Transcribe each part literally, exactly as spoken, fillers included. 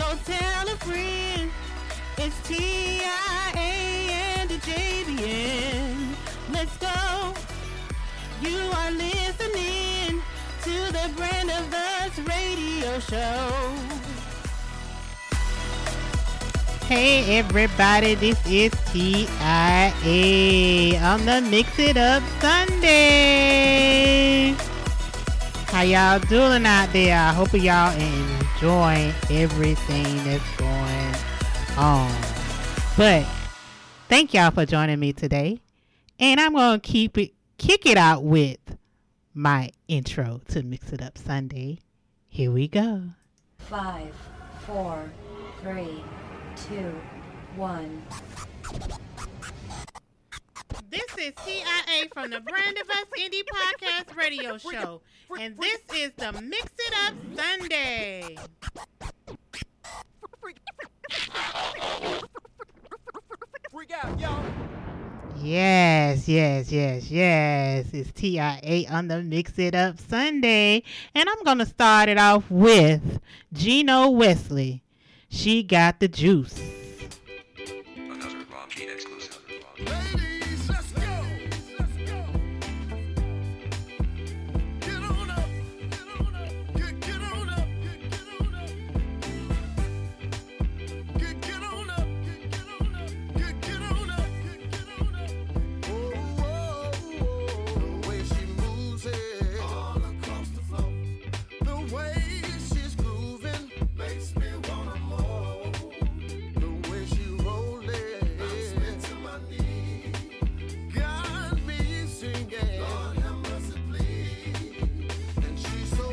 So tell a friend. It's T I A and the J B N. Let's go. You are listening to the Brand of Us radio show. Hey everybody, this is T I A on the Mix It Up Sunday. How y'all doing out there? I hope y'all enjoying everything that's going on. But thank y'all for joining me today. And I'm going to keep it, kick it out with my intro to Mix It Up Sunday. Here we go. Five, four, three, two, one. This is T I A from the Brand of Us Indie Podcast Radio Show. And this is the Mix It Up Sunday. Freak out, y'all. Yes, yes, yes, yes. It's T I A on the Mix It Up Sunday. And I'm going to start it off with Gino Wesley. She got the juice. Another Bob G exclusive. Ladies, let's go. Let's go. Get on up. Get on up. Get, get on up. Get, get on up. Get, get on up. Get, get on up. Get, get on up. Get, get on up. Oh, oh, oh, the way she moves it all across the floor. The way she's grooving makes me wanna more. The way she roll it, I'm spent to my knees. Got me singing, Lord have mercy, please. And she's so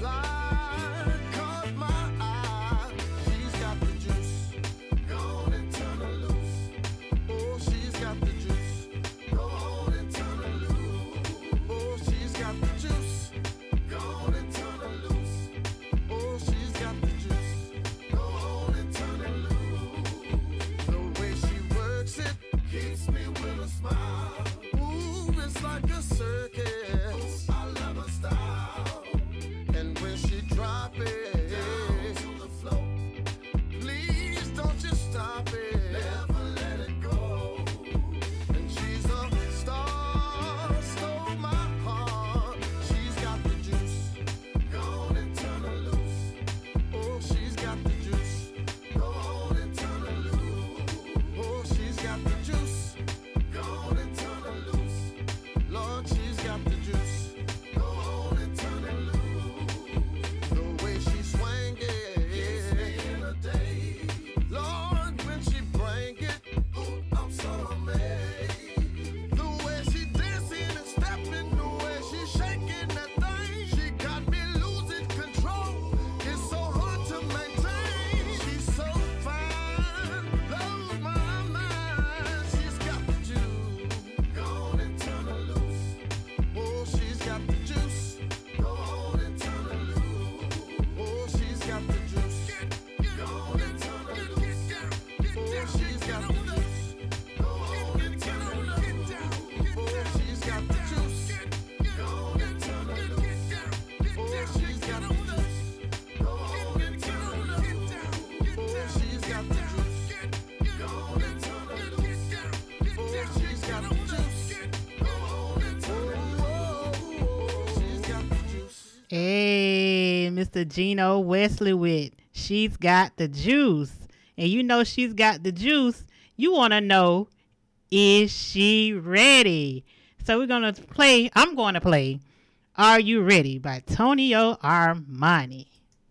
fly, caught my eye. She's got the juice, go on and turn her loose. Oh, she's got the juice, go on and turn her loose. Oh, she's got the juice, go on and turn her loose. Oh, she's got the juice, go on and turn her loose. The way she works it keeps me with a smile. Ooh, it's like a circus. I love her style. And when she drop it down to the floor, please don't you stop it. Never let it go. And she's a star, stole my heart. She's got the juice, go on and turn her loose. Oh, she's got the juice, go on and turn her loose. Oh, she's got the juice, go on and turn her loose. Lord, she's got the juice, go on and turn her loose. The way she swing it, keeps me in a daze. Lord, when she bring it, ooh, I'm so amazed. The way she dancing and stepping, the way she shaking that thing, she got me losing control. It's so hard to maintain. She's so fine, blows my mind. She's got the juice, go on and turn her loose. Oh, she's got the juice, go on and turn her loose. Oh, she's got the juice, go on and turn her loose. Oh, she's got the juice, go on and turn her loose. Oh, she's got the juice, go on and turn her loose. Oh, she's got the juice, go on and turn her loose. Oh, she's got the juice, go on and turn her loose. Oh, she's got the juice, go on and turn her loose. She's got the juice. Hey, Mister Gino Wesley with She's Got the Juice. And you know she's got the juice. You want to know, is she ready? So we're going to play, I'm going to play Are You Ready by Tonio Armani.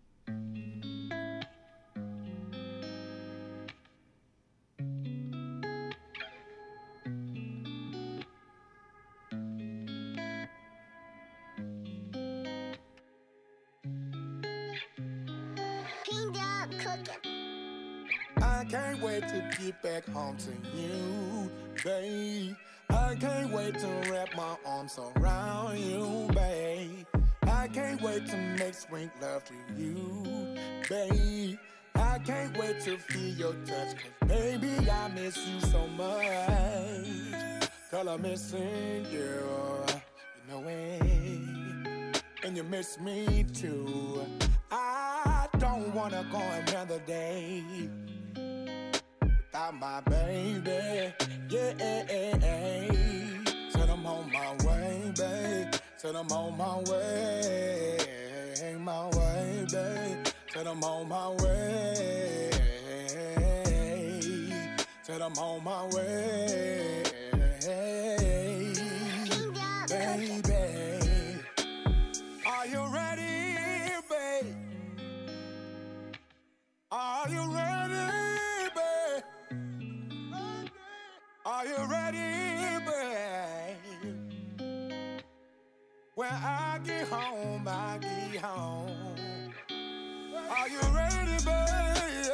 I can't wait to get back home to you, babe. I can't wait to wrap my arms around you, babe. I can't wait to make sweet love to you, babe. I can't wait to feel your touch, 'cause baby, I miss you so much. 'Cause I'm missing you, you know it. And you miss me too. I don't wanna go another day without my baby. Yeah, said I'm on my way, babe. Said I'm on my way, my way, babe. Said I'm on my way. Said I'm on my way, baby. Are you ready, babe? Are you ready, babe? Are you ready, babe? When I get home, I get home. Are you ready, babe?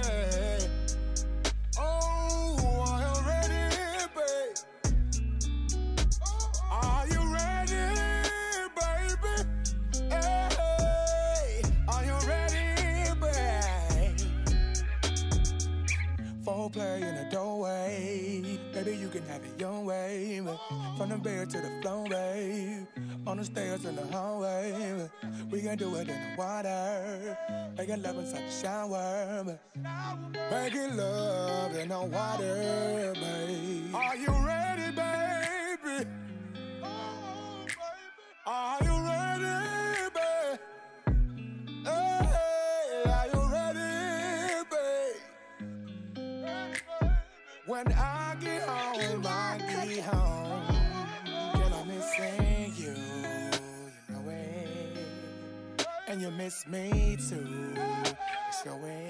Oh, are you ready, babe? Are you ready, baby? Hey, are you ready, babe? Full play in the doorway. Baby, you can have it your way. From the bed to the floor, babe. On the stairs in the hallway. We can do it in the water. Make it love inside the shower. Making love in the water, babe. Are you ready, baby? Are you ready, babe? Hey, are you ready, babe? When I get home, I get home. Girl, I'm missing you, you know it. And you miss me too, it's your way.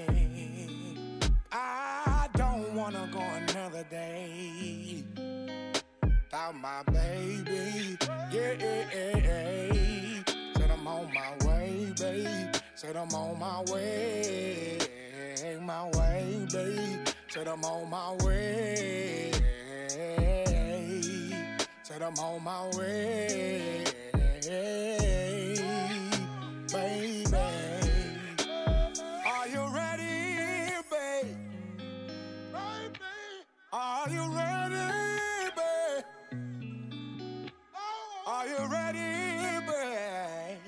I don't wanna go another day without my baby. Yeah, said I'm on my way, babe. Said I'm on my way, my way, babe. Said I'm on my way. Said I'm on my way, baby. Are you ready, babe? Are you ready, babe? Are you ready, babe?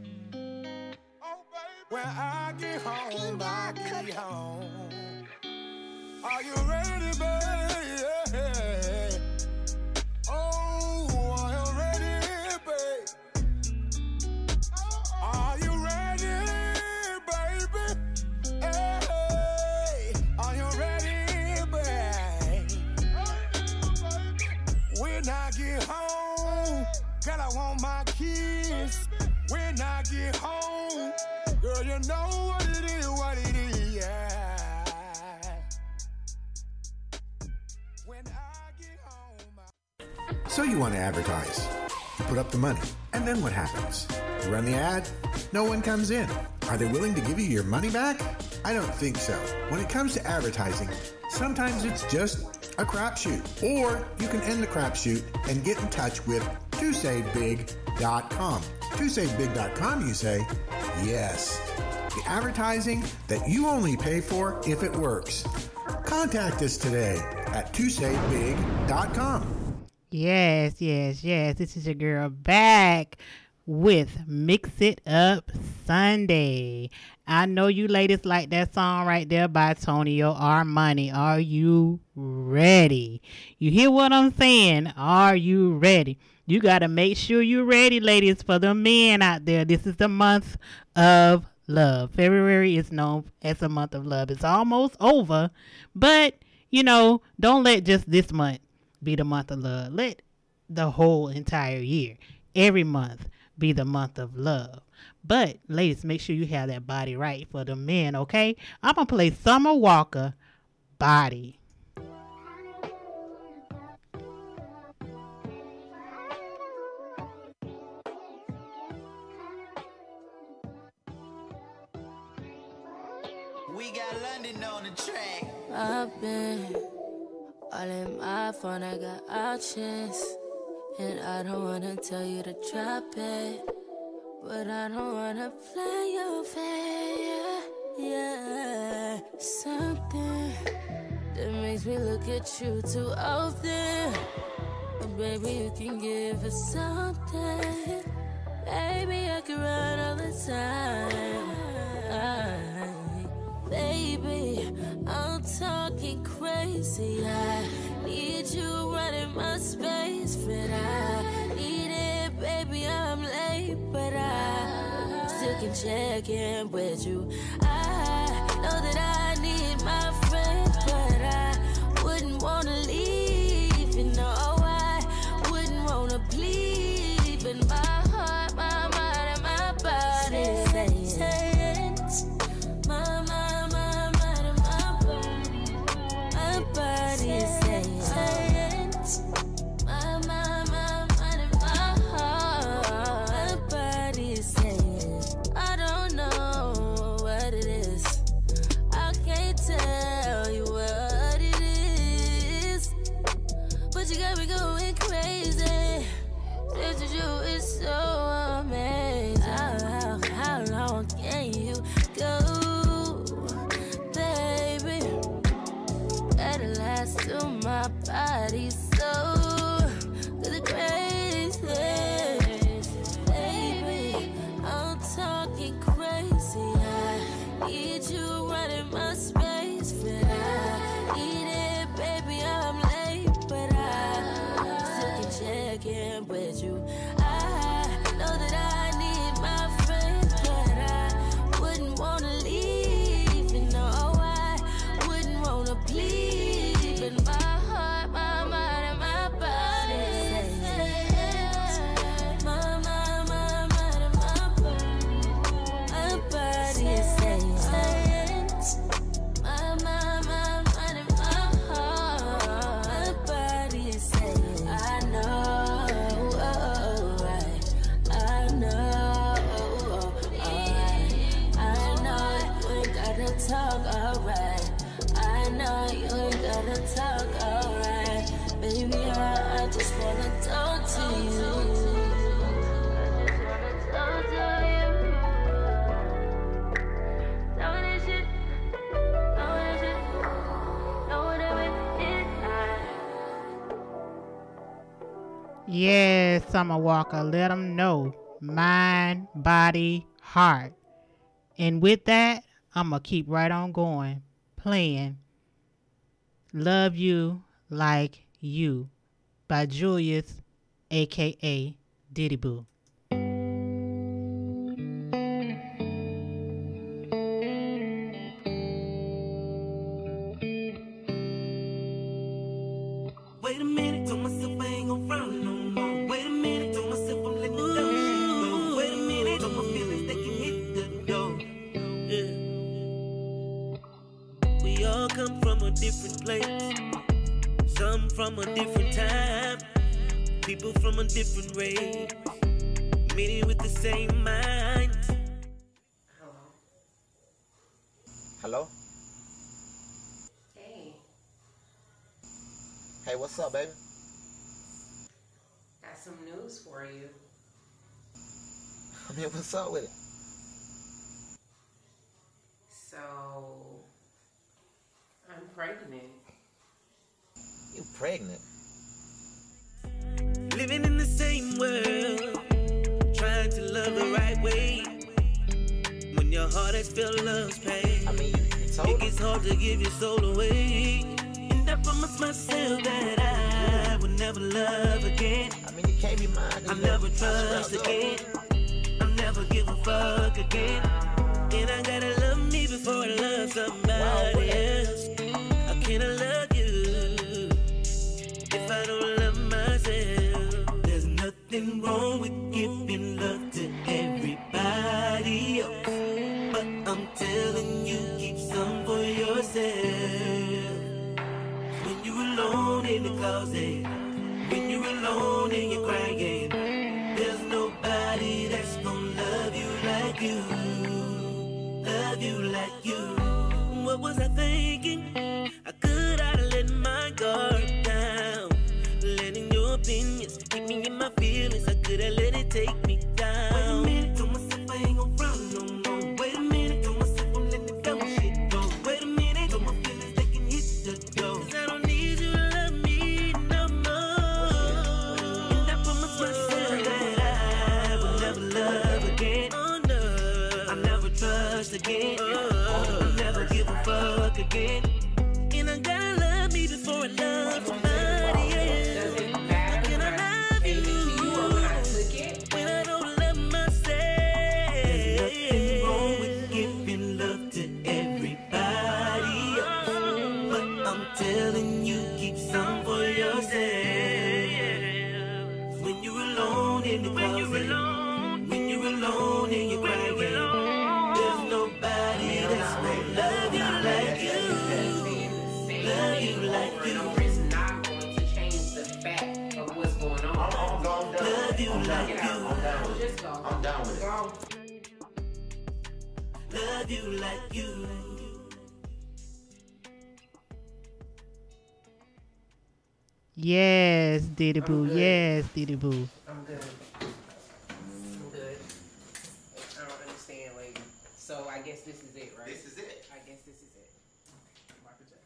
When I get home, I get home. Are you ready, babe? Oh, are you ready, babe? Are you ready, baby? Hey, are you ready, babe? When I get home, girl, I want my kiss. When I get home, girl, you know what it is, what it is, yeah. When I get home, I So you want to advertise. You put up the money. And then what happens? You run the ad, no one comes in. Are they willing to give you your money back? I don't think so. When it comes to advertising, sometimes it's just a crapshoot. Or you can end the crapshoot and get in touch with two save big dot com. two save big dot com, you say? Yes. The advertising that you only pay for if it works. Contact us today at two save big dot com. Yes, yes, yes. This is your girl back with Mix It Up Sunday. I know you ladies like that song right there by Tonio Armani. Are you ready? You hear what I'm saying? Are you ready? You got to make sure you're ready, ladies, for the men out there. This is the month of love. February is known as a month of love. It's almost over, but, you know, don't let just this month be the month of love. Let the whole entire year, every month, be the month of love. But, ladies, make sure you have that body right for the men, okay? I'm going to play Summer Walker, Body. We got London on the track. I've been all in my phone, I got options. And I don't wanna tell you to drop it, but I don't wanna play your fair. Yeah, something that makes me look at you too often. But baby, you can give us something. Baby, I can run all the time. Baby, I'm talking crazy. I need you running my space, but I need it, baby. I'm late, but I still can check in with you. I know that I need my friend, but I wouldn't wanna leave. You know, I wouldn't wanna bleed, but my heart, my mind, and my body saying, saying, my, my, my mind, and my body, my body is saying, saying, my, my, my mind, and my heart, my body is saying, I don't know what it is. I can't tell you what it is, but you got me going crazy. This is you is so amazing. How, how, how long can you go, baby? Gotta last to my body so good crazy, baby. I'm talking crazy. I need you running my space, but I need it, baby. I'm late, but I still can check in with you. I know that I need my friend, but I wouldn't wanna leave. You know, I wouldn't wanna bleed, but my heart, my mind, and my body say, my, my, my mind, and my body, my body is saying, my, my, my mind, and my heart, my body is saying, I know, oh, right, I know, alright, I know you ain't gotta talk, alright, I know you ain't gotta talk, alright, baby, I, I just wanna talk to you. Talk to you. Tell me this shit. Tell me this shit. Know what it is. Yes, Summer Walker, let them know. Mind, body, heart. And with that, I'm going to keep right on going, playing Love You Like You by Julius, a k a. Diddy Boo. Wait a minute, told myself I ain't gon' run no more. Wait a minute, told myself I'm letting the dumb shit go. Wait a minute, told my feelings they can hit the door. Yeah. We all come from a different place. Some from a different time. People from a different race. Many with the same mind. Hello? Hey, Hey, what's up, baby? got some news for you. I mean, what's up with it? So, I'm pregnant. You pregnant? Living in the same world, trying to love the right way. When your heart has felt love's pain, I mean, you, you told it her. gets hard to give your soul away. And I promised myself that I would never love again. I mean, you can't be mine. 'cause I'll you never I trust screwed up. again. I'll never give a fuck again. And I gotta love me before I love somebody Wow. else. How can I love you if I don't love myself? There's nothing wrong with giving love to everybody else, but I'm telling you, keep some for yourself. When you're alone in the closet, when you're alone and you're crying, there's nobody that's gonna love you like you, love you like you. What was I thinking? I could have let my guard down, letting your opinions keep me in my feelings. I could have let it take me down. Wait a minute, told myself I ain't gon' run no more. Wait a minute, told myself I'm letting the dumb shit go. Wait a minute, told my feelings they can hit the door. 'Cause I don't need you to love me no more. And I promised myself that I would never love again. Oh no, I'll never trust again. again. And I gotta love me before I love somebody else. Does it matter Can I when I love gave it to you? you or when I took it? When I don't love myself. There's nothing wrong with giving love to everybody else. But I'm telling you, keep some for yourself. When you're alone in the closet, when you're alone and you're crying, there's nobody that's gonna love you like you. Love you like you. It's not going to change the fact of what's going on. Love you like Get you. out. Just go. I'm down with it. Go. Love you like you. Yes, Diddy Boo. good. Yes, Diddy Boo. I'm good. I'm good. I don't understand, lady. So I guess this is it, right? This is it. I guess this is it. Michael Jackson.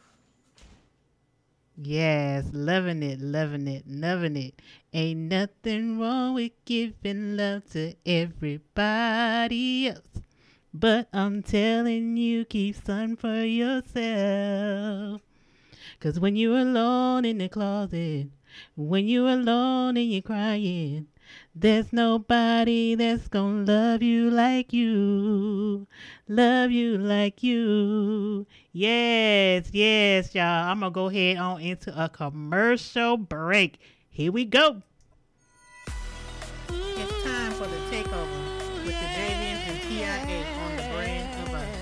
Yes, loving it, loving it, loving it. Ain't nothing wrong with giving love to everybody else. But I'm telling you, keep some for yourself. Cause when you're alone in the closet, when you're alone and you're crying, there's nobody that's gonna love you like you. Love you like you. Yes, yes, y'all. I'm gonna go ahead on into a commercial break. Here we go. It's time for the takeover with the Javian and T I A on the brand of us.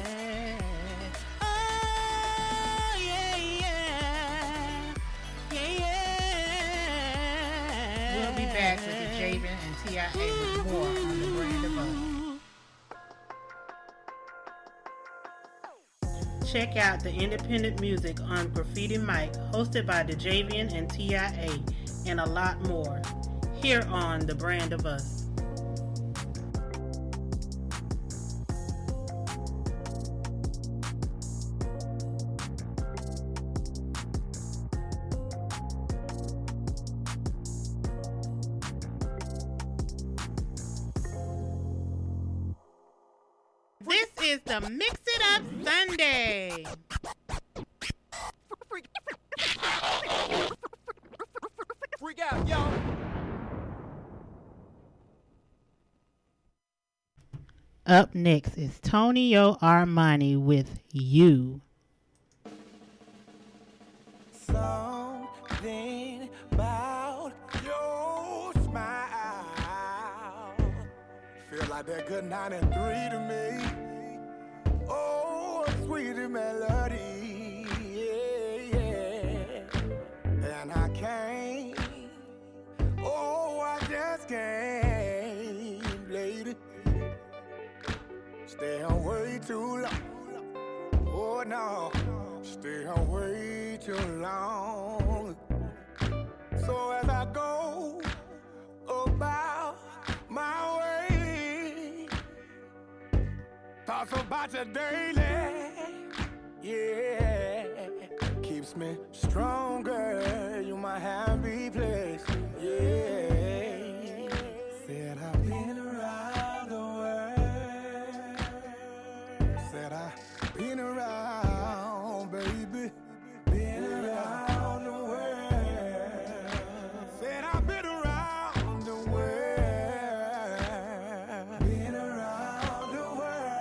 Oh, yeah, yeah. Yeah, yeah. We'll be back with the Javian and T I A with more on the brand of us. Check out the independent music on Graffiti Mike, hosted by the Javian and T I A, and a lot more, here on the brand of us. This is the Mix It Up Sunday. Freak out, y'all. Up next is Tonio Armani with You. Something about your smile. Feel like that good ninety-three to me. Oh, a sweet melody. Yeah, yeah. And I can't. Oh, I just can't, lady. Stay away too long. Oh, no. Stay away too long. So as I go about my way, thoughts about you daily, yeah, keeps me stronger. You my happy place, yeah. Said I've been around the world. Said I've been around, baby. Been around the world. Said I've been around the world. Been around the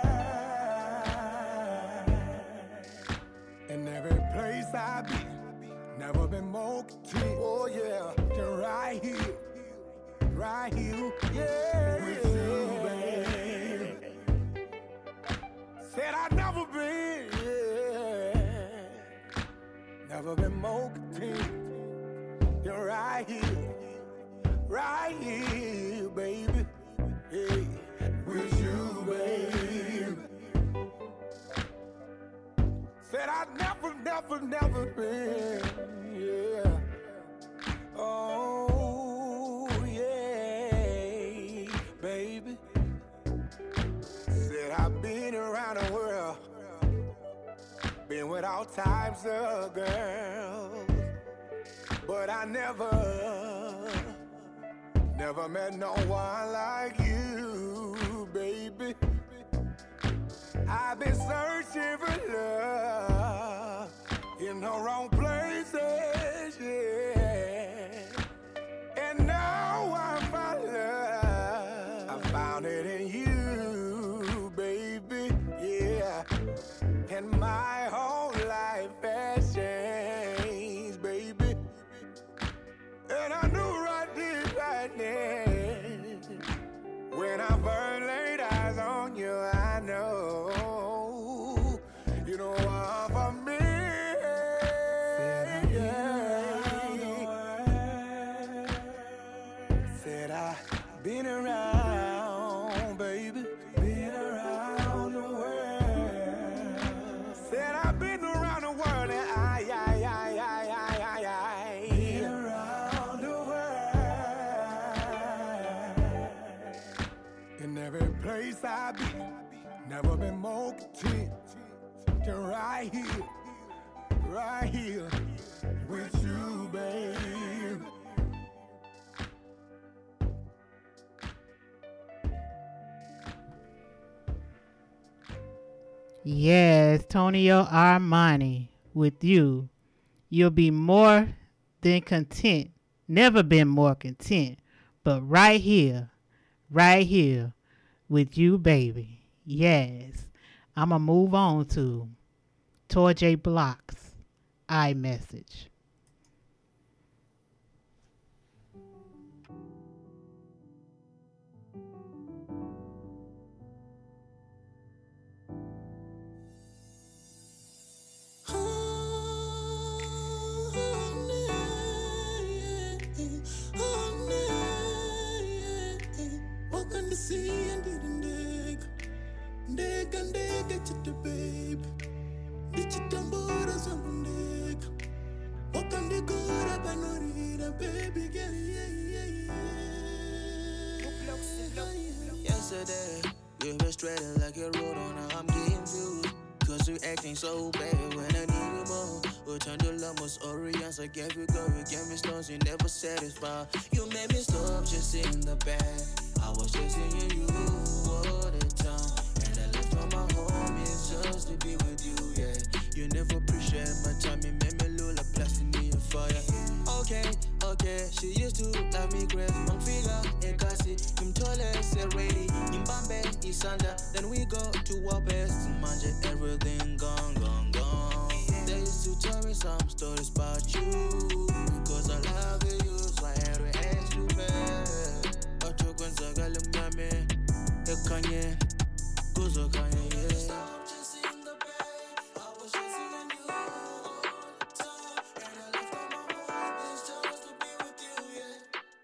world. In every place I've been, never been more content. Oh yeah, than right here, right here, yeah. With you, baby. Said I've never been, yeah. Never been more content. You're right here, right here, baby. Hey, with you, baby. Said I've never, never, never been, yeah. Oh, yeah, baby. Said I've been around the world, been with all types of girls, but I never, never met no one like you, baby. I've been searching for love the wrong places, yeah. And now I found love. I found it in you, baby, yeah. And my whole life has changed, baby. And I knew right then, right then, when I first laid eyes on you, I know, you know what for me. Said I've been around, baby, been around the world. Said I've been around the world, and I, I, I, I, I, I, I, been around the world. In every place I've been, never been more content than right here, right here with you, babe. Yes, Tonio Armani, with you, you'll be more than content. Never been more content, but right here, right here with you, baby. Yes, I'ma move on to Toy J Blocks, iMessage. Walking the sea and didn't dig. Dig and dig, get you the babe. Did you tumble or something dig? Walk on the good up and not read a baby girl, yeah, yeah, yeah. Yesterday, you were straight like a road on now I'm getting views. Cause you acting so bad when I need you more. We turned your love was Orients, I gave you go, you gave me stones, you never satisfied. You made me stop chasing the bad. I was chasing you all the time. And I left all my homies just to be with you, yeah. You never appreciate my time, you made me look like blasting me a fire. Okay, okay, she used to love me great. Long figure, a kasi, him tallest, a ready. In Bombay, Isanda, then we go to our best. Manja, everything gone, gone, gone. They used to tell me some stories about you. Because I love you, so I had to ask you back. But you can't say, I look at me. You can't, yeah. Cause I can't, yeah. Stop chasing the bag. I was chasing you all the time. And I left all my homies just to be with you, yeah.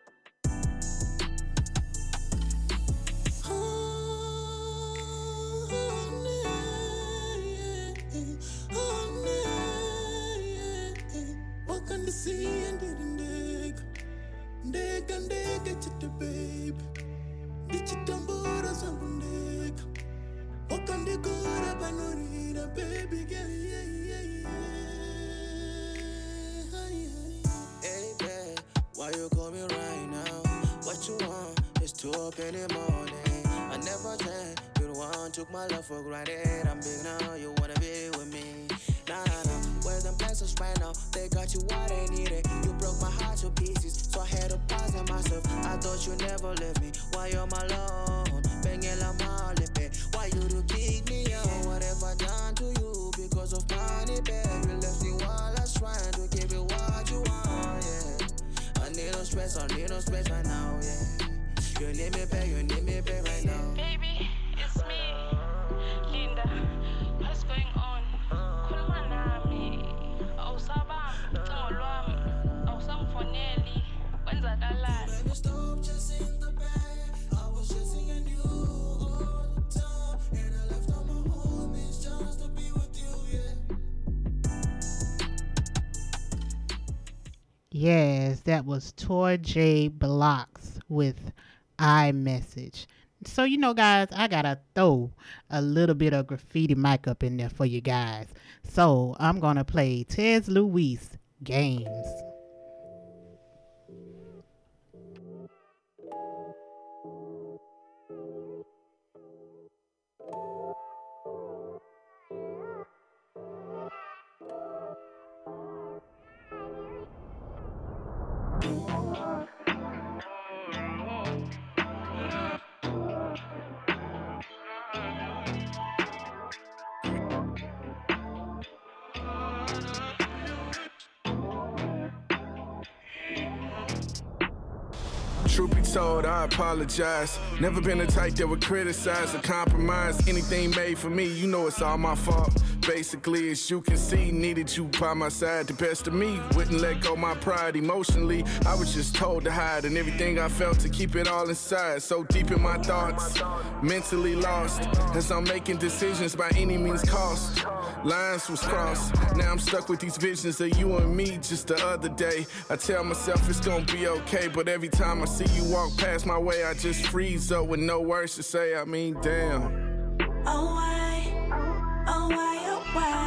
Walk on the sea and didn't dig. Dig and dig, get you the babe. Did you tumble or something dig? Walk on the good up and not read a baby girl, yeah, yeah, yeah. Hey, babe, why you call me right now? What you want is two up in the morning. I never change, you the one took my love for granted. I'm big now, you wanna be with me. Nah, nah, nah, where them blessings right now? They got you what they needed. You broke my heart to pieces, so I had to pause on myself. I thought you never left me, why you're my alone? Banging la malipe, why you to kick me out? What have I done to you? Because of money, babe. You left me while I was trying to give you what you want, yeah. I need no stress, I need no stress right now, yeah. You need me, babe, you need me, babe, right now. Baby, it's me, Linda. What's going on? Khulumanami. Awusabami, ucingo lwami. Awusamfoneli. Kwenzakalani? Stop chasing the bag. I was chasing you all the time. And I left all my homies just to be with you, yeah. Yes, that was Toy J Blocks with iMessage. So, you know, guys, I gotta throw a little bit of graffiti mic up in there for you guys. So, I'm gonna play Tez Luis Games. Truth be told, I apologize. Never been the type that would criticize or compromise anything made for me. You know it's all my fault. Basically, as you can see, needed you by my side. The best of me wouldn't let go my pride emotionally. I was just told to hide and everything I felt to keep it all inside. So deep in my thoughts, mentally lost as I'm making decisions by any means cost. Lines was crossed. Now I'm stuck with these visions of you and me just the other day. I tell myself it's gonna be okay, but every time I see you walk past my way, I just freeze up with no words to say. I mean, damn. Oh, why? Oh, why? Oh,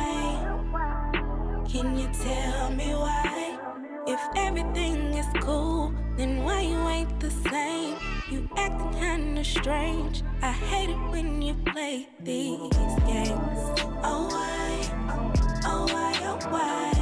why? Can you tell me why? If everything is cool, then why you ain't the same? You acting kinda strange. I hate it when you play these games. Oh, why? Oh, why? Oh, why?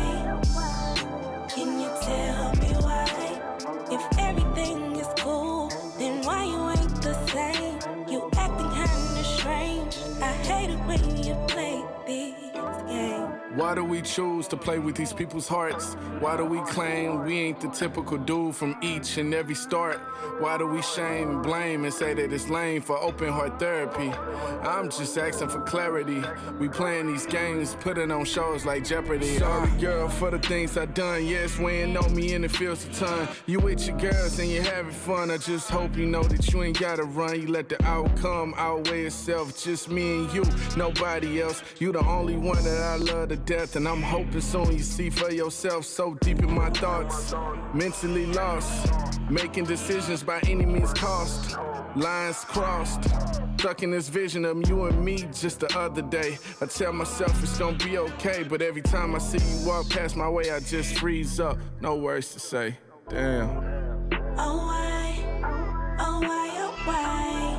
Can you tell me why? If everything is cool, then why you ain't the same? You acting kinda strange. I hate it when you play these games. Why do we choose to play with these people's hearts? Why do we claim we ain't the typical dude from each and every start? Why do we shame and blame and say that it's lame for open heart therapy? I'm just asking for clarity. We playing these games, putting on shows like Jeopardy. Sorry girl for the things I done. Yes, weighing on me and it feels a ton. You with your girls and you having fun. I just hope you know that you ain't gotta run. You let the outcome outweigh itself. Just me and you, nobody else. You the only one that I love to death, and I'm hoping soon you see for yourself. So deep in my thoughts, mentally lost, making decisions by any means cost. Lines crossed, stuck in this vision of you and me just the other day. I tell myself it's gonna be okay, but every time I see you walk past my way, I just freeze up. No words to say. Damn. Oh, why? Oh, why? Oh, why?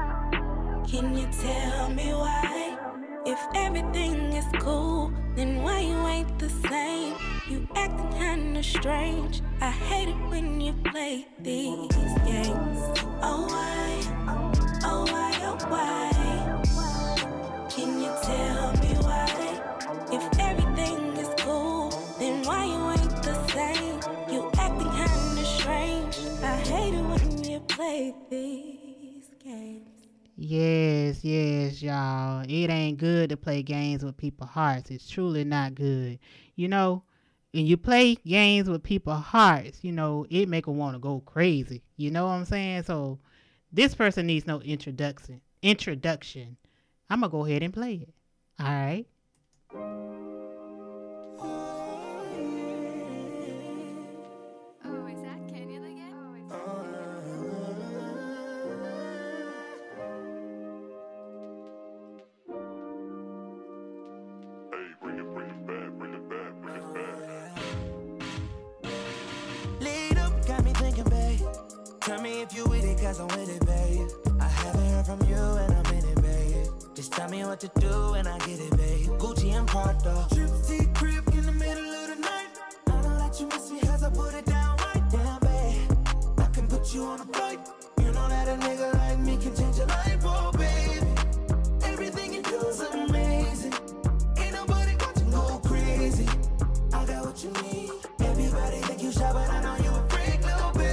Can you tell me why? If everything is cool, then why you ain't the same? You acting kinda strange. I hate it when you play these games. Oh, why? Oh, why? Oh, why? Can you tell me why? If everything is cool, then why you ain't the same? You acting kinda strange. I hate it when you play these games. Yes, yes, y'all. It ain't good to play games with people's hearts. It's truly not good. You know, when you play games with people's hearts, you know, it make them want to go crazy. You know what I'm saying? So this person needs no introduction. Introduction. I'm going to go ahead and play it. All right. Tell me if you with it, cause I'm with it, babe. I haven't heard from you and I'm in it, babe. Just tell me what to do and I get it, babe. Gucci and Prada. Trip to your crib in the middle of the night. I know that you miss me cause I put it down right down, babe. I can put you on a flight. You know that a nigga like me can change your life, oh, baby. Everything you do is amazing. Ain't nobody watching go crazy. I got what you need. Everybody think you shy, but I know you a freak, little baby.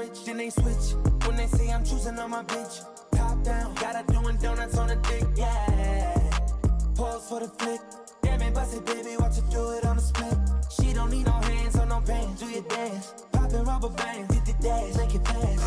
rich, then they switch. When they say I'm choosing on my bitch, top down, got her doing donuts on a dick, yeah. Pause for the flick. Damn it, bust it, baby, watch her do it on the split. She don't need no hands or no pants, do your dance. Poppin' rubber bands, hit the dash, make it fast.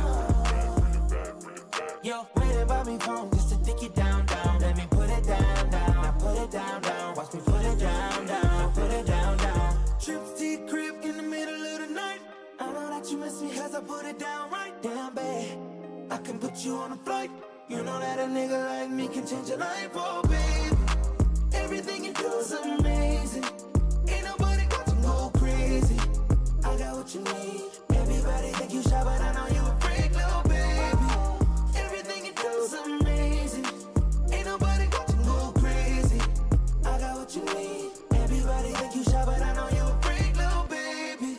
Yo, waiting by me phone just to dick it down, down. Let me put it down, down. Now put it down, down. Watch me put it down, down. Put it down, down. Trips to your crib in the middle of the night. I know that you miss me cause I put it down right down, babe. I can put you on a flight. You know that a nigga like me can change your life, oh babe. Everything you do is amazing. Ain't nobody got to go crazy. I got what you need. Everybody think you shy, but I know you a freak, little baby. Everything you do is amazing. Ain't nobody got to go crazy. I got what you need. Everybody think you shy, but I know you a freak, little baby.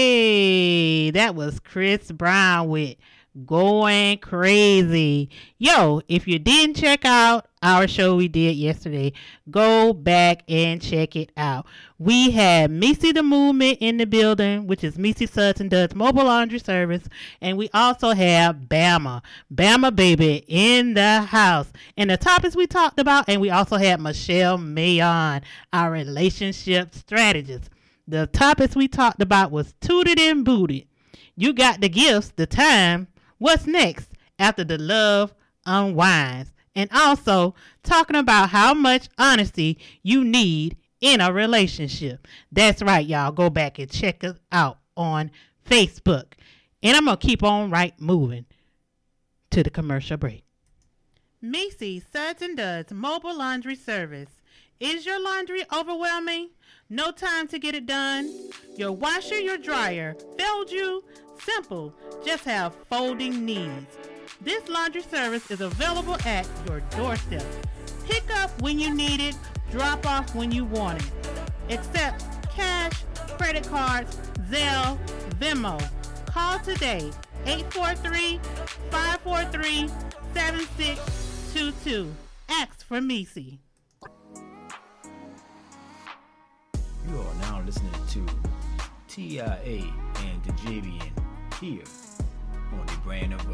Hey, that was Chris Brown with Going Crazy. Yo, if you didn't check out our show we did yesterday, go back and check it out. We had Missy the Movement in the building, which is Missy Sutton does mobile laundry service, and we also have Bama, Bama Baby in the house. And the topics we talked about, and we also had Michelle Mayon, our relationship strategist. The topics we talked about was Tooted and Booted. You got the gifts, the time. What's next after the love unwinds? And also talking about how much honesty you need in a relationship. That's right, y'all. Go back and check us out on Facebook. And I'm going to keep on right moving to the commercial break. Missy Sutton does mobile laundry service. Is your laundry overwhelming? No time to get it done? Your washer, your dryer failed you? Simple. Just have folding needs. This laundry service is available at your doorstep. Pick up when you need it, drop off when you want it. Accept cash, credit cards, Zelle, Venmo. Call today, eight four three, five four three, seven six two two. Ask for Missy. You are now listening to T I A and the Javian here on the Brand of Us.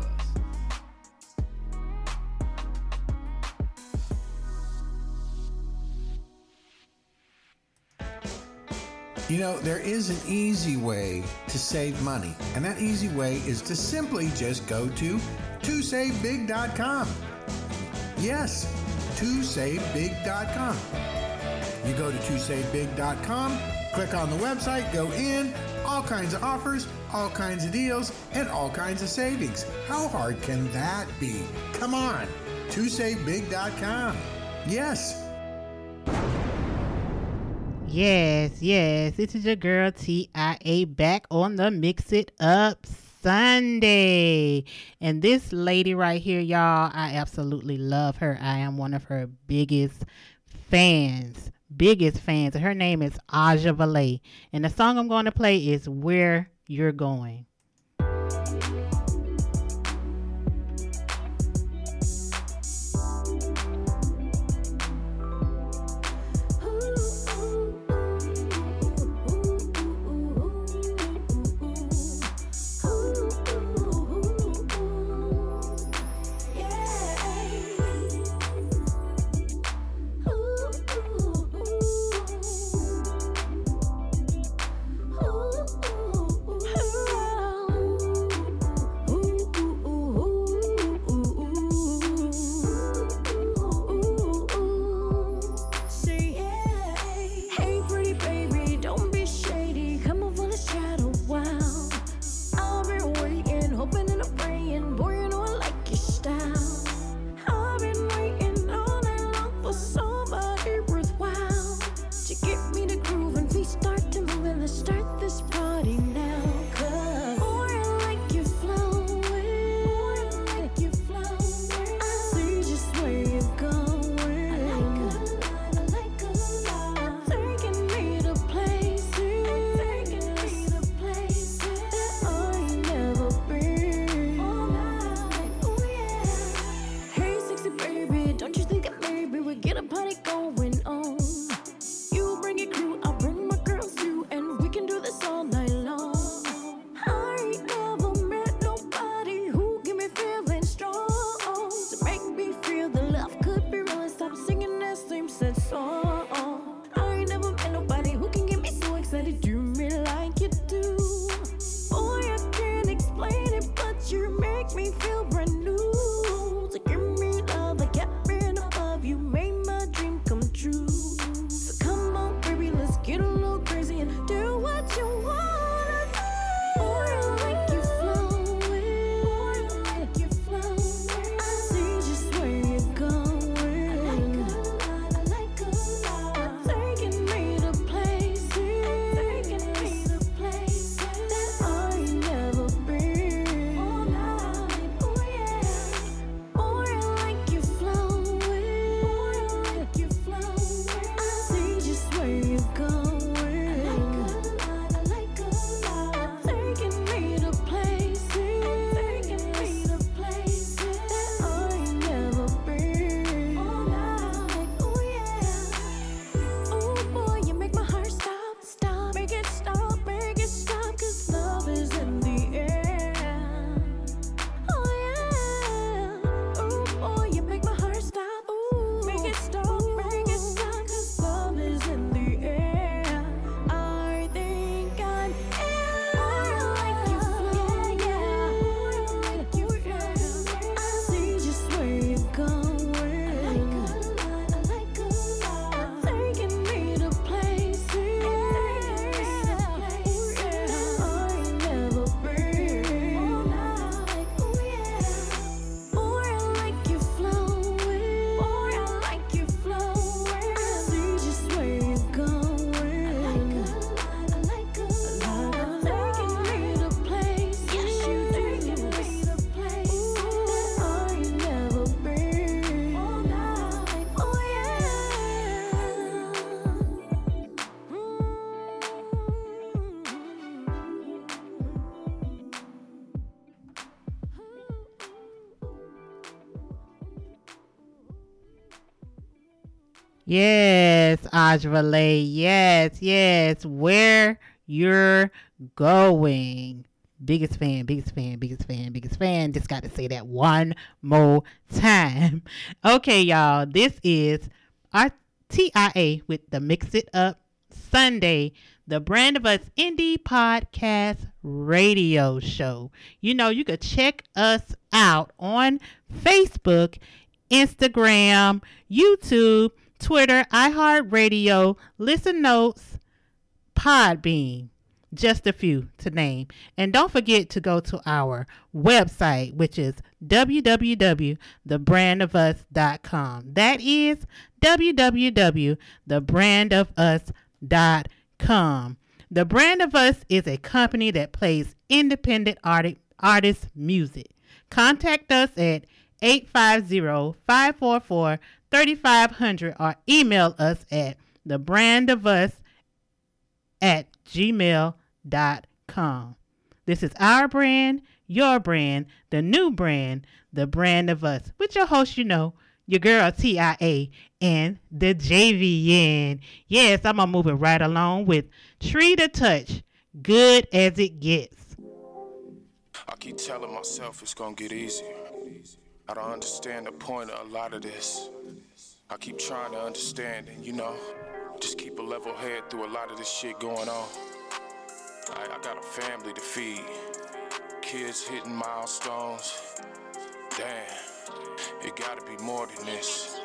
You know, there is an easy way to save money, and that easy way is to simply just go to two save big dot com. Yes, two save big dot com. You go to two save big dot com, click on the website, go in, all kinds of offers, all kinds of deals, and all kinds of savings. How hard can that be? Come on, two save big dot com. Yes. Yes, yes. This is your girl T I A back on the Mix It Up Sunday. And this lady right here, y'all, I absolutely love her. I am one of her biggest fans. Biggest fans. Her name is Aja Valet. And the song I'm going to play is Where You're Going. All night long. I ain't never met Yes, Ajvale. Yes, yes. Where you're going. Biggest fan, biggest fan, biggest fan, biggest fan. Just got to say that one more time. Okay, y'all. This is our T I A with the Mix It Up Sunday, the Brand of Us Indie Podcast Radio Show. You know, you could check us out on Facebook, Instagram, YouTube, Twitter, iHeartRadio, Listen Notes, Podbean. Just a few to name. And don't forget to go to our website, which is w w w dot the brand of us dot com. That is w w w dot the brand of us dot com. The Brand of Us is a company that plays independent arti- artist music. Contact us at eight five zero, five four four, three five zero zero or email us at thebrandofus at gmail dot com. This is our brand, your brand, the new brand, the Brand of Us. With your host, you know, your girl T I A and the J V N. Yes, I'm going to move it right along with Tree to Touch, Good as It Gets. I keep telling myself it's gonna get easier. I don't understand the point of a lot of this. I keep trying to understand and, you know, just keep a level head through a lot of this shit going on. I, I got a family to feed, kids hitting milestones. Damn, it gotta be more than this.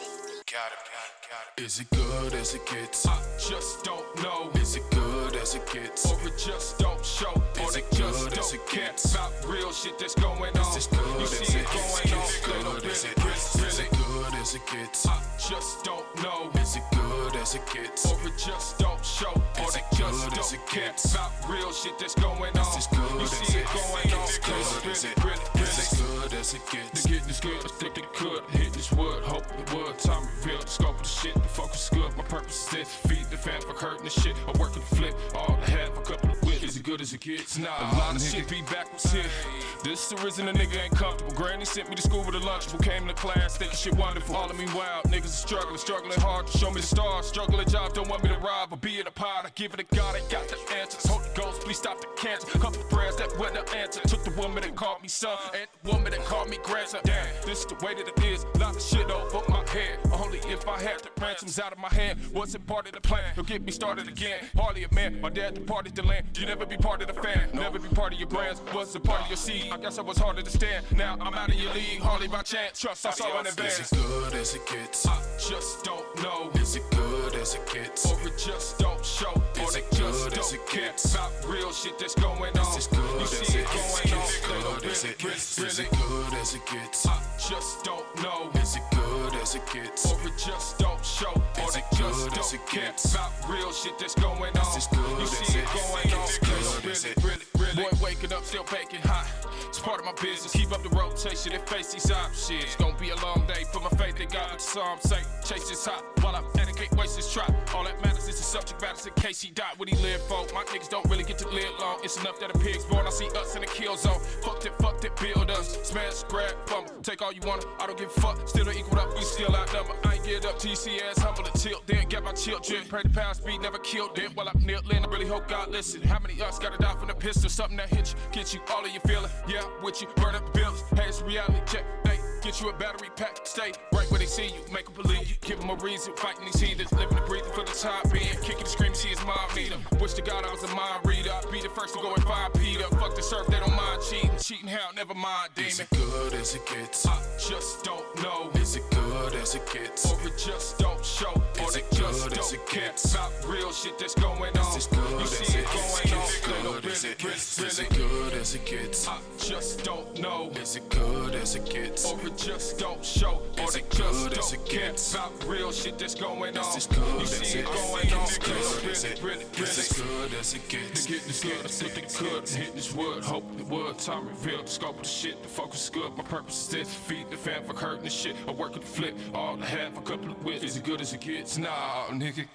Gotta be, gotta be. Is it good as it gets? I just don't know. Is it good as it gets? Or it just don't show. Or they just don't care about real shit that's going on. Is it good you see it going on? Little bit, is it good as it gets? I just don't know. Is it good as it gets? Or it just don't show. Or they just don't care about real shit that's going on. You see it going on. Is it good as it gets? The getting is good. I think it could hit this wood. Hope it would. Time reveal the scope of the shit. The focus is good. My purpose is this. Feed the fan for hurting the shit. I'm working to flip all the half a couple of wits. Is it good as it gets? Nah, a lot of shit be backwards here. This the reason a nigga ain't comfortable. Granny sent me to school with a lunchable. Came to class thinking shit wonderful. All of me wild. Niggas are struggling, struggling hard to show me the stars. Struggling jobs don't want me to rob or be in a pot. I give it to God, I got the answers. Holy Ghost, please stop the cancer. Couple of prayers that were the answer. Took the woman that called me son and the woman that called me grandson. Damn, this is the way that it is. Lot of shit over my head. Only if I had the ransoms out of my hand. Wasn't part of the plan. Don't get me started again. Hardly a man. My dad departed the land. You never be part of the fan. Never be part of your brands. Wasn't part of your seed. I guess I was harder to stand. Now I'm out of your league. Hardly by chance. Trust I saw in advance. Is it good as it gets? I just don't know. Is it good as it gets? Or it just don't show. Or they just don't care about real shit that's going on. Is it good you see it going on. Good as it gets? Is it good as it gets? I just don't know. Is it good as it gets? Or it just don't show. Or they just don't care about real shit that's going on. You see it going on. Really, really, really. Boy, waking up, still baking hot. It's part of my business. Keep up the rotation and face these options. It's gonna be a long day. Put my faith in God. What the psalm say. Chase this hot while I dedicate, waste this trap. All that matters is the subject matters in case he died. What he lived for. My niggas don't really get to live long. It's enough that a pig's born. I see us in the kill zone. Fuck it, fuck it, build us. Smash, grab, fumble. Take all you want. I don't give a fuck. Still don't equal up. We still outnumber. I ain't get up till you see ass humble and tilt. Then get my children. Pray the power speed never killed them. While I'm kneeling, I really hope God listen. How many us gotta die from the pistol? Something that hit you, get you all of your feeling. Yeah, with you, burn up the bills. Hey, it's a reality check. Hey, get you a battery pack. Stay right where they see you. Make them believe you. Give them a reason. Fighting these heathens. Living and breathing for the time being. Kicking and screaming, see his mom need him. Wish to God I was a mind reader. I'd be the first to go and find Peter. Fuck the surf, they don't mind cheating. Cheating hell, never mind demon. Is it good as it gets? I just don't know. Is it good as it gets? Or it just don't show. Or they just don't care about real shit that's going on. Is it good you see it going on. Good as it gets? Is it good as it gets? I just don't know. Is it good as it gets? Or it just don't show. Or they just don't care about real shit that's going on. You see it going on. Good as it really, really good as it gets? The getting is good. I think it could. Hitting this wood. Hope it would. Time revealed the scope of the shit. The focus is good. My purpose is this. Feed the fan for hurting the shit. I work to flip all the half a couple of wits. Is it good as it gets? Nah, nigga.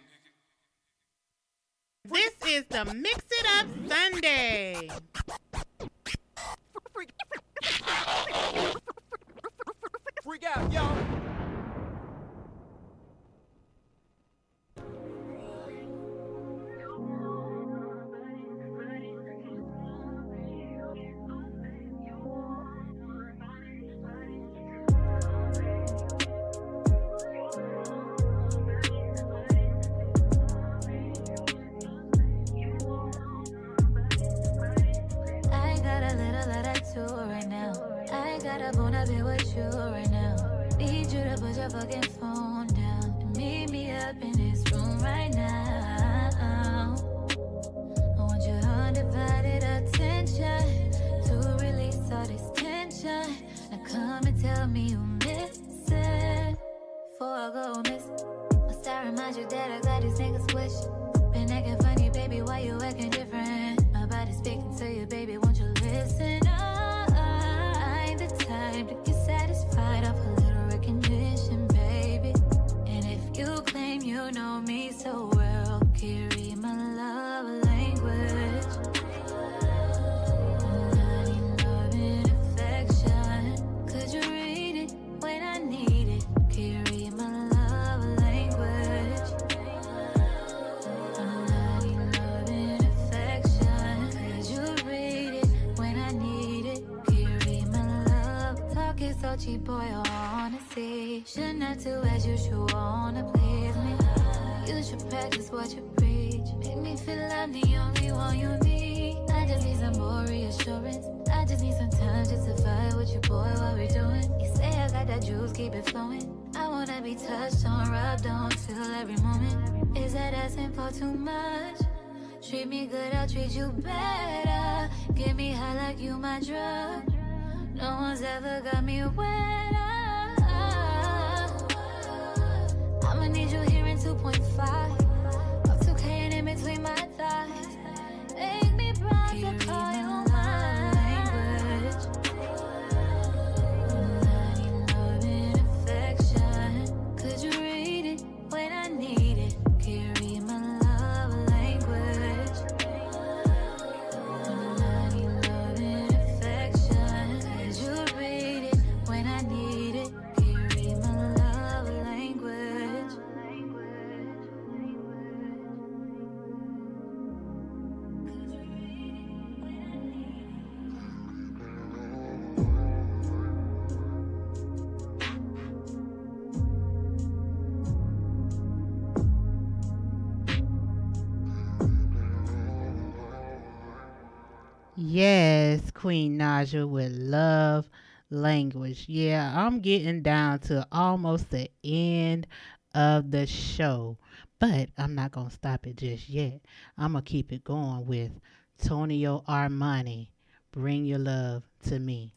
This is the Mix It Up Sunday. Freak out, y'all. up, wanna be with you right now. Need you to put your fucking phone down and meet me up in this room right now. I want your undivided attention to release all this tension. Now come and tell me you miss it before I go miss. Must I remind you that I got these niggas wish? Been acting funny, baby, why you acting different? My body's speaking to you, baby, won't you listen? Oh, I ain't the type to get satisfied off a little recognition, baby. And if you claim you know me so well, carry my love language. I need love and affection. Could you read it when I need it? Carry my love language. I need love and affection. Could you read it when I need it? Carry my love. Talk is so cheap, boy, I wanna see. Should not do as you should wanna please me. You should practice what you preach. Make me feel I'm the only one you need. I just need some more reassurance. I just need some time just to vibe with you, boy, what we doing. You say I got that juice, keep it flowing. I wanna be touched on, rubbed on, feel every moment. Is that asking for too much? Treat me good, I'll treat you better. Get me high like you my drug. No one's ever got me wetter. I'ma need you here in two point five. Up two K and in between my thighs. Make me proud to call you my language. I need love and affection. Could you read it when I need it? Carry my love language. I need love and affection. Could you read it when I need it? Carry my love language. Yes, Queen Naja with love language. Yeah, I'm getting down to almost the end of the show, but I'm not going to stop it just yet. I'm going to keep it going with Tonio Armani, Bring Your Love to Me.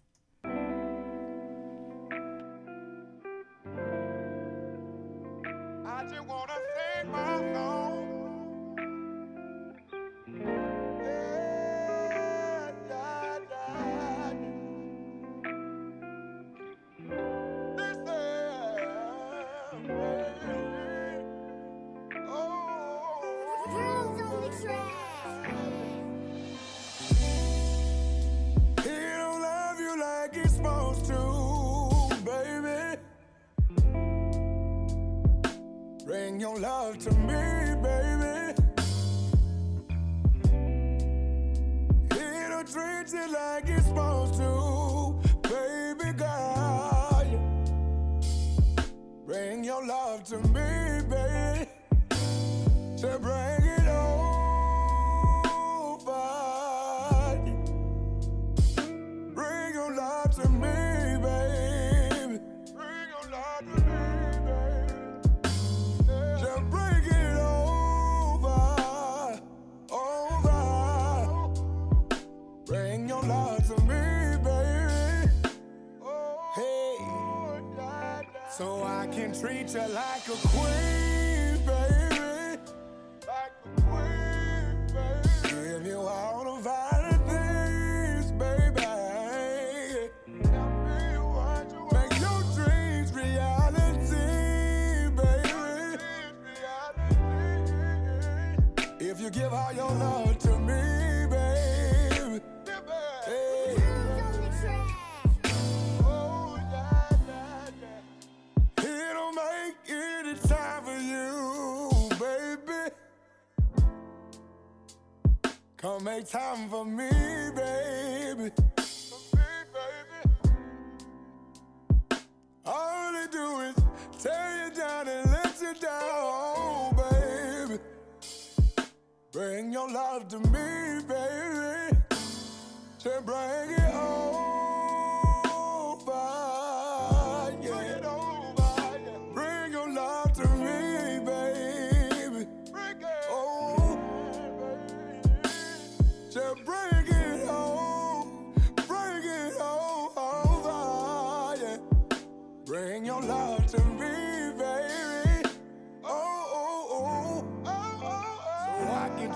I just wanna sing my song. Yeah, yeah, yeah. Listen, baby. Oh, girls on the track. He don't love you like he's supposed to, baby. Bring your love to me, baby. He don't treat you like he's supposed to, baby girl. Bring your love to me, baby. To bring it over. Bring your love to me, baby. Bring your love to me, baby. To bring it over, over. Bring your love to me, baby. Hey, so I can treat you like a queen, baby. Like a queen, baby. Give you all the violent things, baby. Make your dreams reality, baby. If you give all your love to me, baby. Hey. He don't make any time for you, baby. Come make time for me, baby. All they do is tear you down and let you down, baby. Bring your love to me, baby. To bring it over.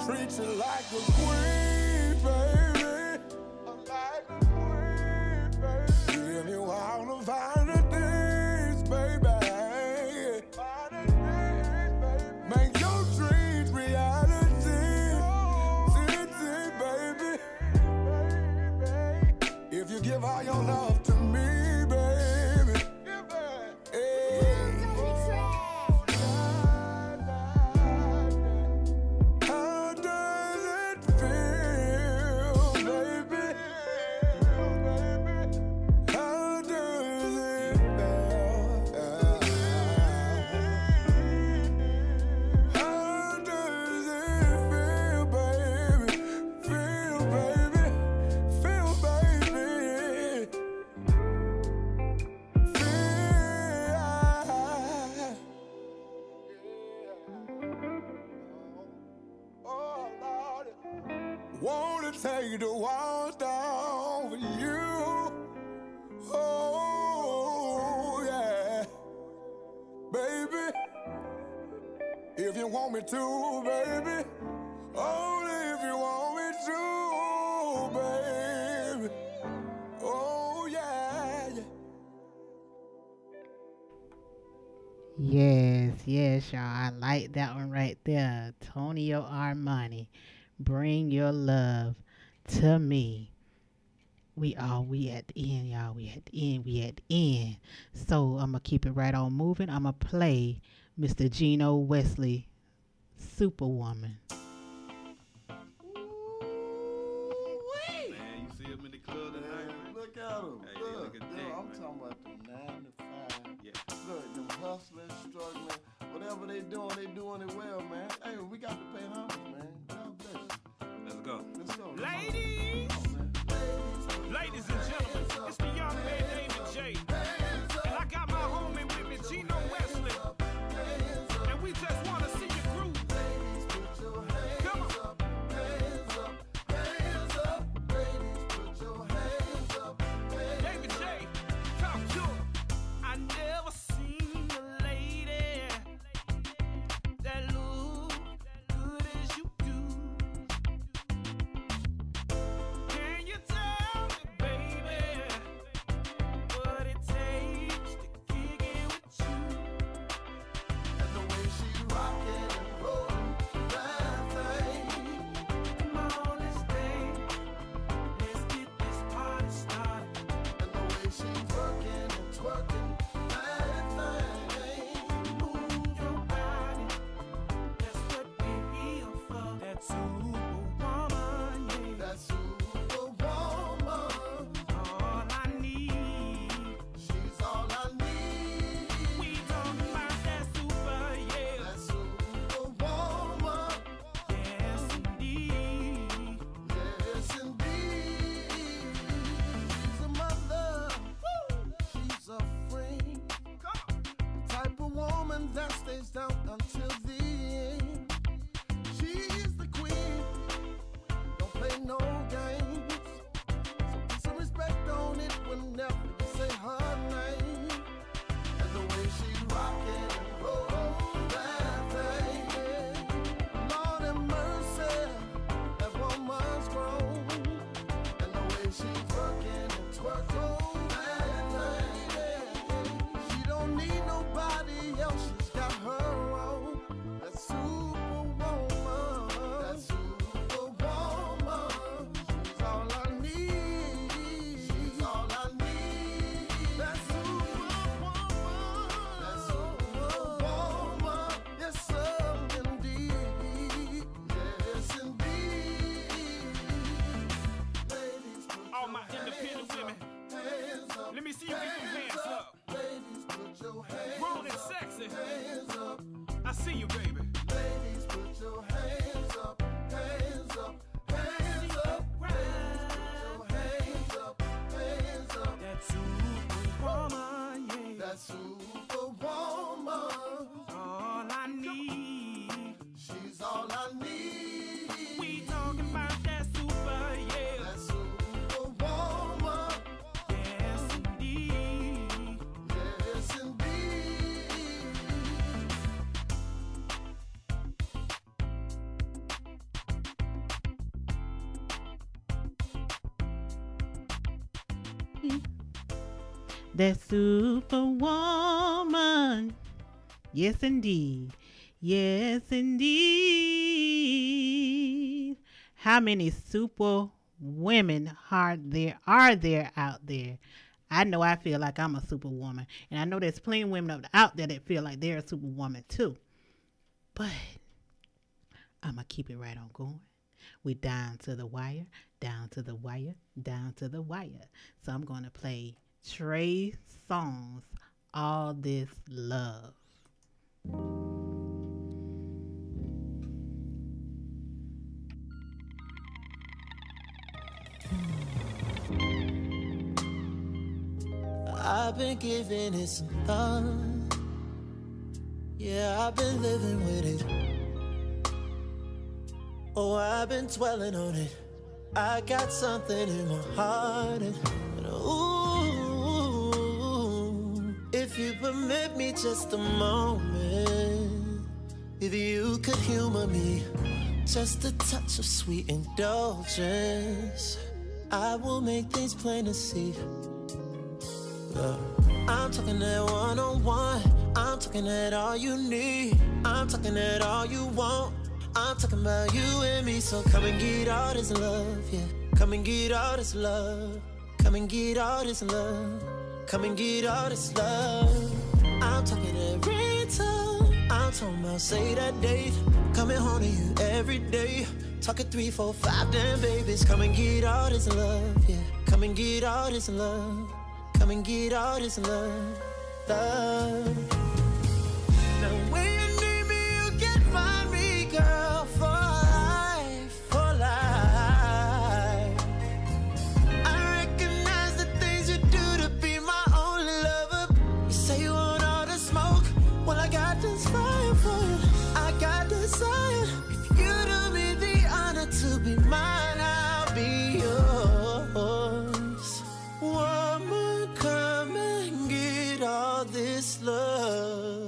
treat you like a queen, baby. Like a queen, baby. Give you all the finer things, baby. Finer things, baby. Make your dreams reality. See, see, baby. If you give all your love to me, baby. Hey. How does it feel, baby? How does it feel? How does it feel, baby? Feel, baby. Feel, baby. Wanna take the walls down for you. Oh, yeah. Baby, if you want me to, baby. Only if you want me to, baby. Oh, yeah, yeah. Yes, yes, y'all. I like that one right there. Tonio Armani. Bring your love to me. We are, we at the end, y'all. We at the end, we at the end. So I'm going to keep it right on moving. I'm going to play Mister Gino Wesley, Superwoman. Man, you see him in the club tonight? Look at him. Hey, look, look at look, that, I'm man. talking about the nine to five. Yeah. Look, them hustling, struggling, whatever they doing, they doing it well, man. Hey, we got to pay homage, man. God bless you. Let's go. Let's go. Ladies, ladies and gentlemen, it's the young man David J. And I got my homie with me, Gino Wesley. And we just want to see you groove. Come on. David J, talk to him. I never seen a lady that look good as you do. Can you tell me, baby, what it takes to kick it with you? And the way she rockin' and rollin' that thing. Come on, let's dance. Let's get this party started. And the way she workin' and twerkin' that thing. Move your body. That's what we're here for. That superwoman, yeah. That superwoman. All I need. She's all I need. We talking about that super, yeah. That superwoman. Yes, indeed. Yes, indeed. She's a mother. She's a friend. The type of woman that stays down until the end. She's the queen. Don't play no games. So put some respect on it whenever you say her name. And the way she rockin' and roll that thing. Lord have mercy, that woman's grown. And the way she's working and twerking that thing. She don't need nobody else, she's got her own. That superwoman. That superwoman. She's all I need. She's all I need. That superwoman. That superwoman. Yes, sir, indeed. Yes, indeed. Ladies, put All your my independent hands women. up, hands up, Let me see you get them hands up. Ladies, put your hands Grown and up, sexy. hands up. I see you, baby. Ladies, put your hands up, hands up, hands up. Ladies, put your hands up, hands up. That superwoman, yeah. That superwoman. All I need. She's all I need. We talking about that super, yeah. That superwoman. Yes, indeed. Yes, indeed. That superwoman. Yes, indeed. Yes, indeed. How many super women are there are there out there? I know I feel like I'm a superwoman, and I know there's plenty of women out there that feel like they're a superwoman too. But I'm gonna keep it right on going. We down to the wire, down to the wire, down to the wire. So I'm gonna play Trey Songz, All This Love. I've been giving it some thought. Yeah, I've been living with it. Oh, I've been dwelling on it. I got something in my heart, and, and ooh, if you permit me just a moment, if you could humor me, just a touch of sweet indulgence, I will make things plain to see. Uh, I'm talking that one-on-one. I'm talking that all you need. I'm talking that all you want. I'm talking about you and me. So come and get all this love, yeah. Come and get all this love. Come and get all this love. Come and get all this love. I'm talking that ringtone. I'm talking about say that date. Coming home to you every day. Talking three, four, five, damn babies. Come and get all this love, yeah. Come and get all this love. Come and get all this love, love. Now when you need me, you can find me, girl, for life, for life. I recognize the things you do to be my only lover. You say you want all the smoke, well I got this fire for you. I got desire. If you do me the honor to be mine, I'll be yours. Woman, come and get all this love.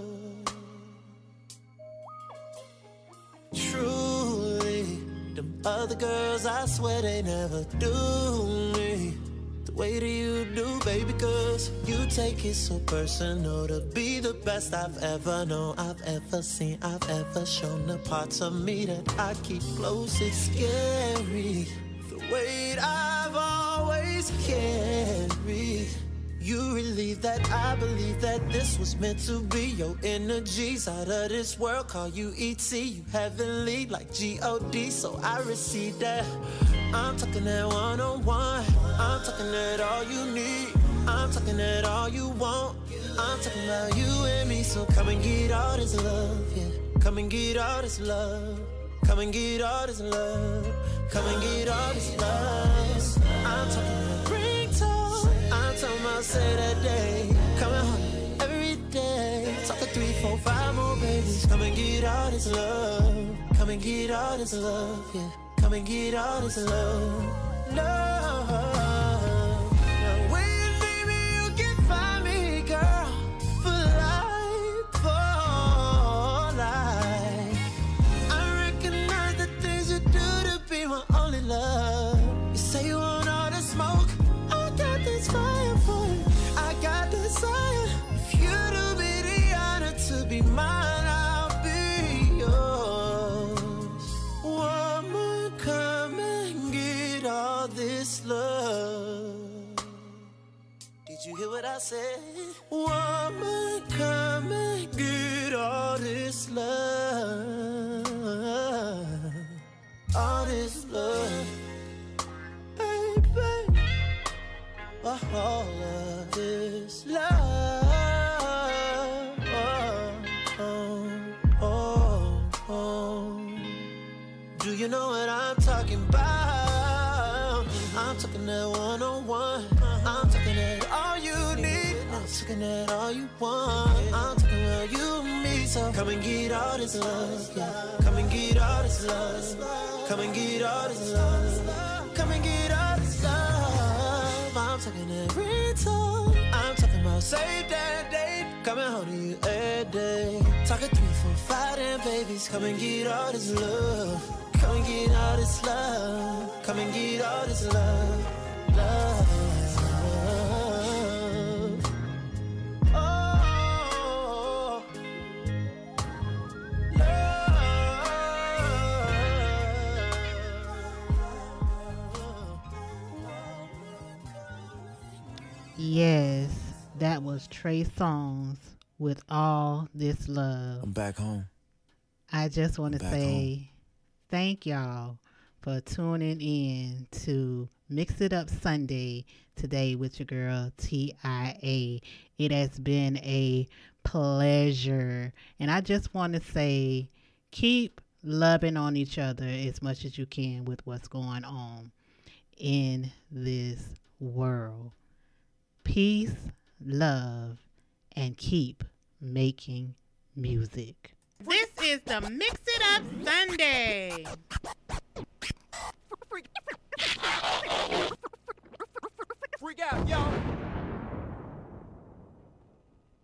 Truly, them other girls, I swear they never do me the way that you do, baby, cause you take it so personal to be the best I've ever known, I've ever seen, I've ever shown. The parts of me that I keep close, it's scary, the weight I've always carried. You relieve that, I believe that this was meant to be. Your energies out of this world, call you E T. You heavenly like G O D, so I receive that. I'm talking that one-on-one. I'm talking that all you need. I'm talking that all you want. I'm talking about you and me, so come and get all this love, yeah. Come and get all this love. Come and get all this love. Come and get all this love. I'm talking that ringtone. I'm talking about say that day. Coming home every day. Talking three, four, five more babies. Come and get all this love. Come and get all this love, yeah. Come and get all this love. Love. Now when you need me, you can find me, girl. For life, for life. I recognize the things you do to be my only love. You say you want all the smoke, I got this fire for you. I got desire. If you do me the honor to be mine, I'll be yours. Woman, come and get all this love. Did you hear what I said? Woman, come and get all this love. All this love. Hey, babe. All of this love. Oh, oh, oh. Do you know what I'm talking about? I'm talking that one-on-one. I'm talking that all you need. I'm talking that all you want. I'm talking about you and me. So come and get all this love, yeah. Come and get all this love. Come and get all this love. Come and get all this love. I'm talking that ringtone. I'm talking about save that date. Coming home to you every day. Talking three, four, five, damn babies. Come and get all this love. Come and get all this love. Come and get all this love. Love. Yes, that was Trey Songz with All This Love. I'm back home. I just want to back say thank y'all for tuning in to Mix It Up Sunday today with your girl T I A. It has been a pleasure. And I just want to say keep loving on each other as much as you can with what's going on in this world. Peace, love, and keep making music. This is the Mix It Up Sunday.